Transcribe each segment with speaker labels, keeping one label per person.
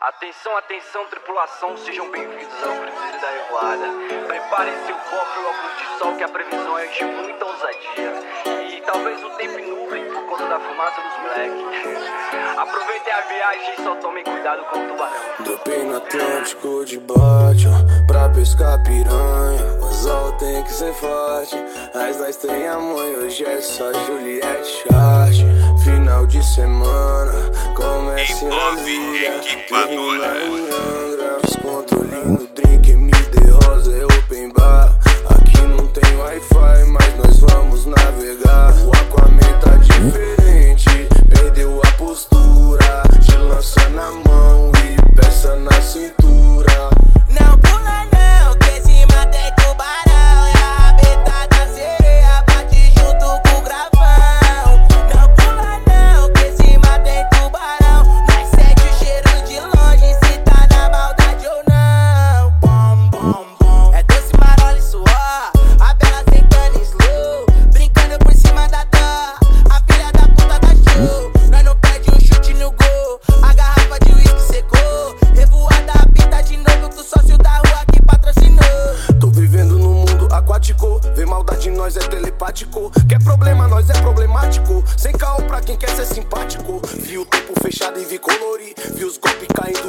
Speaker 1: Atenção, atenção, tripulação, sejam bem-vindos ao Cruzeiro da Revoada. Preparem seu copo e óculos de sol, que a previsão é de muita ousadia. E talvez o tempo nuble por conta da fumaça dos moleques. Aproveitem a viagem e só tomem cuidado com o tubarão.
Speaker 2: Dopei no Atlântico de bote, pra pescar piranha. O anzol tem que ser forte, mas nós tem amanhã. Hoje é só Juliette Chart. Final de semana, comece na ilha, termina em Angra. Descontrole no drink, MD Rosa é open bar. Aqui não tem Wi-Fi, mas nós vamos navegar. O Aquaman tá diferente, perdeu a postura. De lança na mão e peça na cintura.
Speaker 3: Não pula não, que em cima tem tubarão. E a rabeta da sereia bate junto com o gravão. Não pula não, que em cima tem tubarão. Nós sente o cheiro de longe, se tá na maldade ou não. Bom, bom, bom. É doce, marola e suor, a bela sentando em slow, brincando por cima da dor. A filha da puta da show, nós não perde um chute no gol. A garrafa de uísque secou, revoada a pita de novo com o sócio da rua que patrocinou.
Speaker 2: Tô vivendo num mundo aquático, vê maldade em nós é telepático. Quer problema, nós é problemático. Sem caô pra quem quer ser simpático. Vi o tempo fechado e vi colorir, vi os golpes caindo.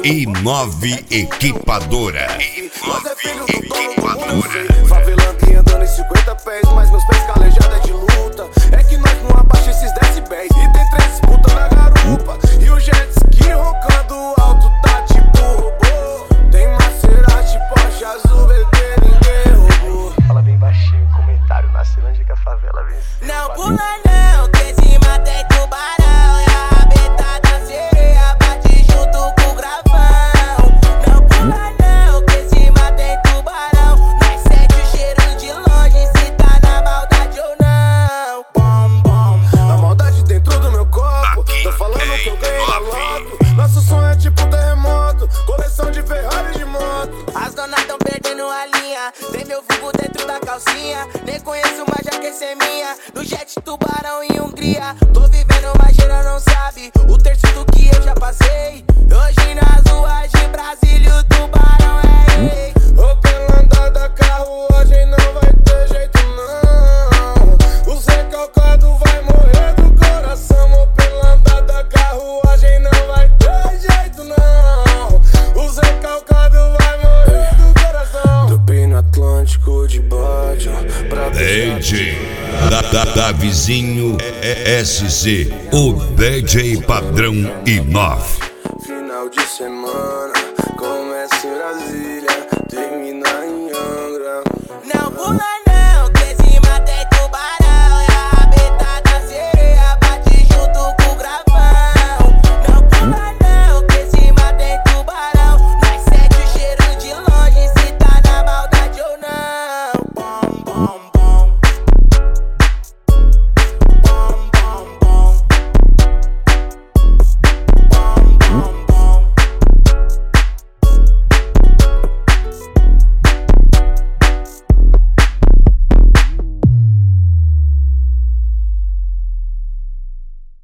Speaker 4: I9 Equipadora.
Speaker 2: Nós é filho do dono do mundo. Favelando e andando em 50 pés, mas meus pés calejados é de luta. É que nós não abaixa esses decibéis. E tem 3 disputas na garupa. E o jet ski roncando alto tá tipo robô. Tem Maserati, Porsche azul, bebê, ninguém roubou. Fala bem baixinho, comentário na Ceilândia que a favela vem.
Speaker 3: Não pula não, que em cima tem tubarão. E a rabeta da sereia bate junto com o gravão. Não pula não, que em cima tem tubarão. Nós sente o cheiro de longe, se tá na maldade ou não. Bom, bom,
Speaker 2: A maldade dentro do meu corpo. Tô falando que eu ganhei na loto. Nosso sonho é tipo terremoto, coleção de Ferrari de moto.
Speaker 3: as donas tão perdendo a linha. Tem meu vulgo dentro da calcinha. Nem conheço, mas já quer ser minha. No jet, tubarão e Hungria. Tô vivendo, mas geral não sabe o terço do que eu já passei. Hoje nas ruas de Brasília o tubarão é rei.
Speaker 2: Ô, pela andada, carruagem não vai ter jeito não. O Zé Calcado vai morrer do coração. Ô, pela andada, carruagem não vai ter jeito não. O Zé Calcado vai morrer do coração. Topei no Atlântico de bote, pra
Speaker 4: DJ Davizinho SC, o DJ padrão I9.
Speaker 2: Final de semana, começa em Brasília, termina em Angra.
Speaker 3: Não pula não.